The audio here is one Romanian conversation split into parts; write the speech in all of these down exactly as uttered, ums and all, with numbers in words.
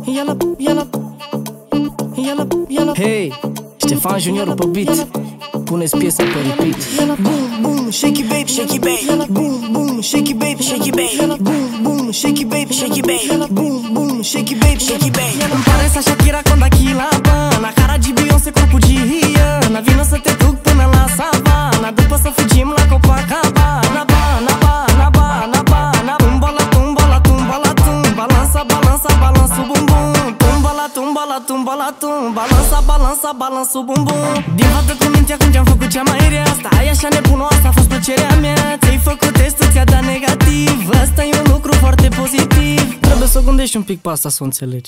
Iala, iala, iala, iala. Hey, Ștefan Junior pe beat. Puneți piesa pe repeat. Boom, boom, shake it baby, shake it baby. Boom, boom, shake it baby, shake it baby. Boom, boom, shake it baby, shake it baby. Boom, boom, shake it baby, shake it baby. Îmi pare sa Shakira quando aquila bana, cara de Beyoncé, corpo de Rihanna. Vino să te duc până la savana, după să fugim la Copacabana. Bana, bana, bana, bana. Tumba la tumba la tumba la tumba. Balança, balança, balança o bumbum. Tumba la tumba la tumba la tumba. Balança, balança, balança o bumbum. Din fată cu mintea când te-am făcut cea mai rea. Stai așa nebunoasă, a fost plăcerea mea. Ți-ai făcut testul, ți-a dat negativ. Asta e un lucru foarte pozitiv. Trebuie să o gândești un pic pe asta să o înțelegi.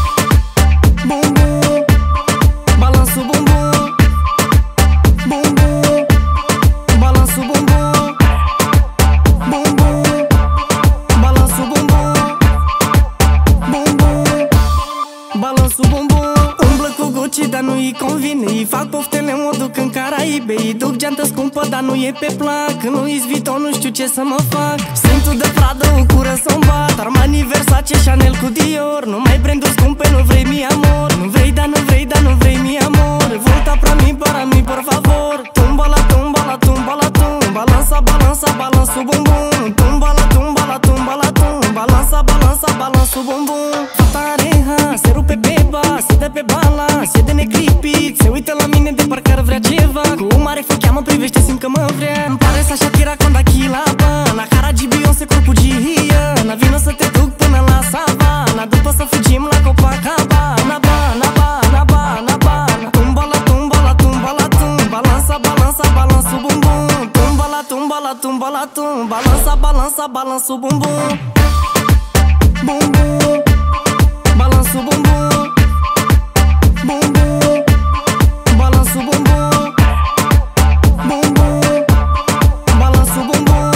Bum bum, balansul bum bum. Bum bum, balansul bum bum. Bum bum, balansul bum bum. Bum bum, balansul bum bum. Umblă cu Gucci, dar nu-i convine. Îi fac poftele, mă duc în Caraibe. Îi duc geantă scumpă, dar nu e pe plac. Când nu-i Vuitton, nu știu ce să mă fac. Simtul de Prada, o cură să-mi bat. Armani, Versace, Chanel cu Dior. Nu mai branduri scumpe, nu vrei mi amor. Nu vrei, dar nu vrei, dar nu vrei mi amor. Volta pra mim, para mim, por favor. Tumba la tumba la tumba la tumba. Balança, balança, balança o bumbum. Tumba la tumba la tumba la tumba. Balança, balança, balança o bumbum. Fata areha, se rupe pe bas, se dă pe balans, e de negripit. Se uită la mine de parcă ar vrea ceva. Cu o mare fochea mă privește, simt că mă vrea. Îmi pare sa Shakira quando aquila bana, cara de Beyoncé, corpo de Rihanna. Vino să te duc până la savana, după să fugim la Copacabana. Bana, bana, bana, bana. Tumba la tumba la tumba la tumba. Balança, balança, balança o bumbum. Tumba la tumba la tumba la tumba. Balança, balança, balança o bumbum. Bum bum, balança o bumbum. Bum bum, balança o bumbum. Bum bum, balança o bumbum.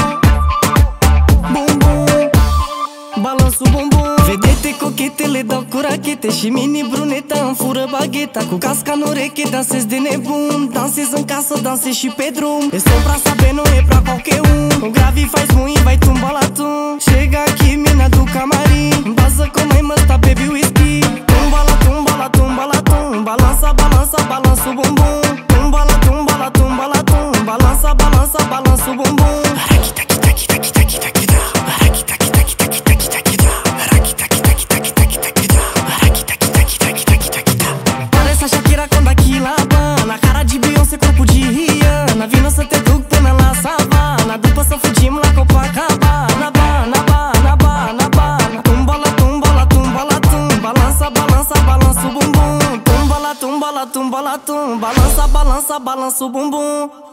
Bum bum, balança o bumbum. Vedete cochete le dau cu rachete și mini bruneta îmi fură bagheta. Cu casca în ureche dansez de nebun. Dansez în casă, dansez și pe drum. E sopra sabeno, e pra qualquer um. O grave faz ruim, vai tumba la tum. Chega aqui, mina do camarim. Baza com mãe, mas tá baby whisky. Tumba la tumba la tumba la tum. Balança, balança, balança o bumbum. Tumba la tumba la tumba la tum. Balança, balança, balança o bumbum. Shakira quando aquila bana, cara de Beyoncé, corpo de Rihanna. Vino să te duc până la savana, după să fugim la Copacabana. Bana, bana, bana, bana. Tumba la tumba la tumba la tumba. Balança, balança, balança o bumbum. Tumba la tumba la tumba la tumba. Balança, balança, balança o bumbum.